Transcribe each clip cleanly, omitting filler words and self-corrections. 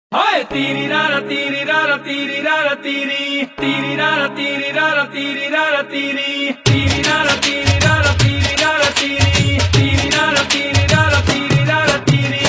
हाय तीरी रारा तीरी रारा तीरी रारा तीरी तीरी रारा तीरी रारा तीरी रारा तीरी तीरी रारा तीरी रारा तीरी रारा तीरी तीरी रारा तीरी रारा तीरी रारा तीरी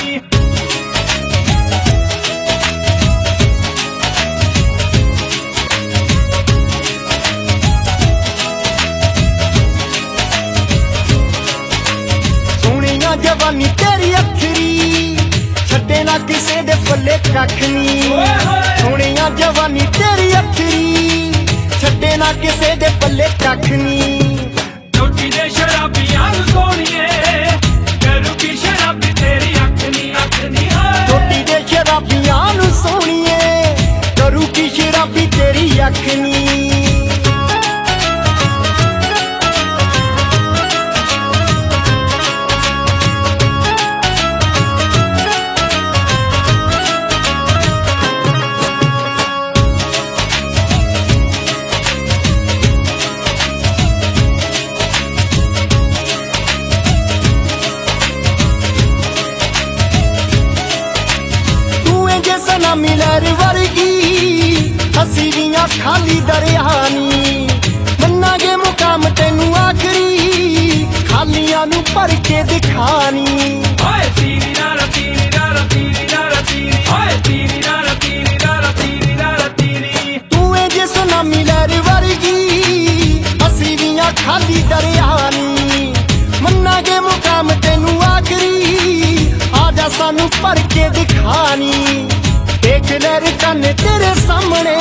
सोनिया जवानी तेरी अखरी छड्डे ना किसे दे पल्ले कख नी। सोनिया जवानी तेरी अखरी छड्डे ना किसे दे पल्ले कख नी। चोटी दे शराबियां नू सोनिए करू की शराबी तेरी अख नी चोटी दे शराबियां नू सोनिए करू की शराबी तेरी अख नी। सना मिलर वर्गी हसीरियां खाली दरियानी मन्ना गे मुकाम तेनू आखरी खालियां नू भर के दिखानी। हाय तीरी रारा तीरी रारा तीरी रारा तीरी हाय तीरी रारा तीरी रारा तीरी रारा तीरी तू जे सना मिलर वर्गी हसीरियां खाली दरियानी मन्ना गे मुकाम तेनू आखरी आजा सानू भर के दिखानी। देख लर कन तेरे सामने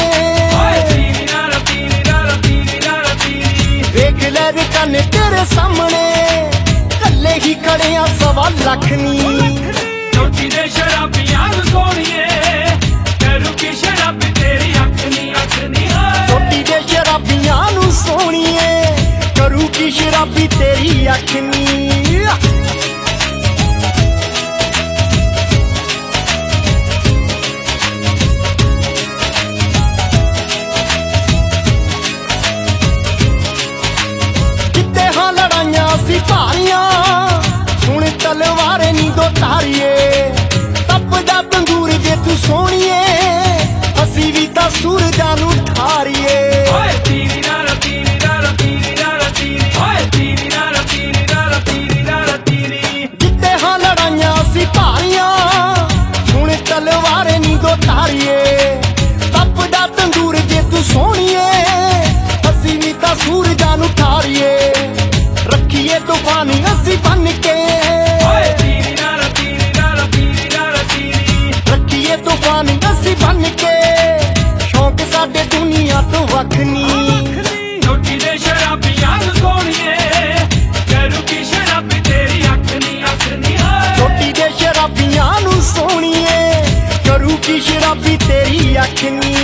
देख लर कन तेरे सामने कल्ले ही खड़े आ सवा लख नी। चोटी दे शराबियां नू सोनिए करू की शराबी तेरी अख नी चोटी दे शराबियां नू सोनिए करू की शराबी तेरी अख नी। सिपाहियां हुण तलवारें नी दो तारिए तपदा तंदूर जे तू सोनिए असी भी तां सूरजां नू ठारिए। हाय तीरी रारा तीरी रारा तीरी रारा तीरी हाय तीरी रारा तीरी रारा तीरी रारा तीरी जिते हां लड़ाइयां सिपाहियां हुण तलवारें नी दो तारिए तपदा तंदूर जे तू सोनिए असी भी तां सूरजां नू ठारिए। रखिए तूफान असी बन के रखिए तूफान असी बन के शौक साडे दुनिया तो वख नी। चोटी दे शराबियां नू सोनिए करू की शराबी तेरी अख नी चोटी दे शराबियां नू सोनिए करू की शराबी तेरी अख नी।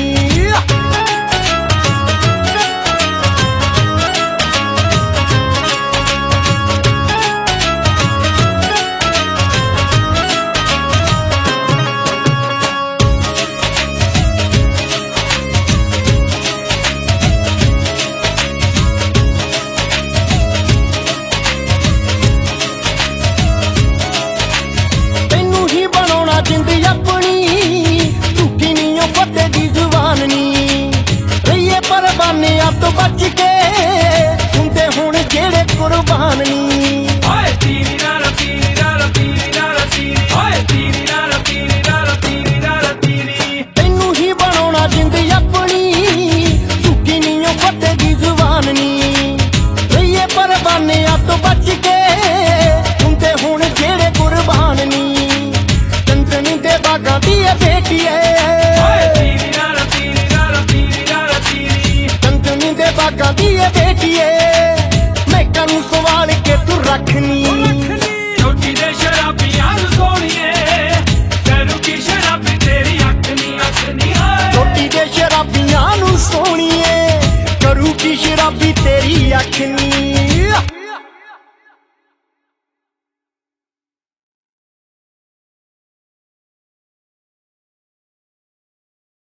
जिंद अपनी झूठी नहीं फते दी जुबान नी रहिए परवानिया तो बच के हुंदे हुण जेड़े कुर्बान नी। हाय तीरी रारा तीरी रारा तीरी रारा तीरी हाय तीरी रारा तीरी रारा तीरी रारा तीरी तैनू ही बनाउणा जिंद अपनी झूठी नहीं फते दी जुबान नी रहिए परवानिया तो बच के हुंदे हुण जेड़े कुर्बान नी। चंदनी दे बागां दी बेटी चंदनी दे बागां दी बेटी मैं करूं सवाल के तू रखनी। चोटी दे शराबियां नू सोनिए करू की शराबी तेरी अख नी चोटी दे शराबियां नू सोनिए करू की शराबी तेरी अख नी।